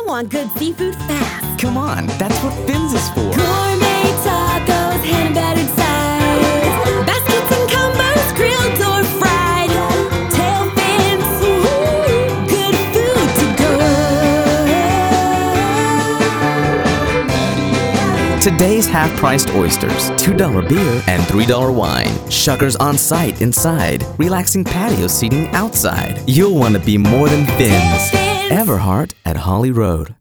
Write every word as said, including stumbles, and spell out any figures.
I want good seafood fast. Come on, that's what Fins is for. Gourmet tacos, hand-battered sides, baskets and combos, grilled or fried. Tail fins, ooh, good food to go. Today's half-priced oysters, two dollar beer, and three dollar wine. Shuckers on site inside, relaxing patio seating outside. You'll want to be more than Fins. Fins. Everhart at Holly Road.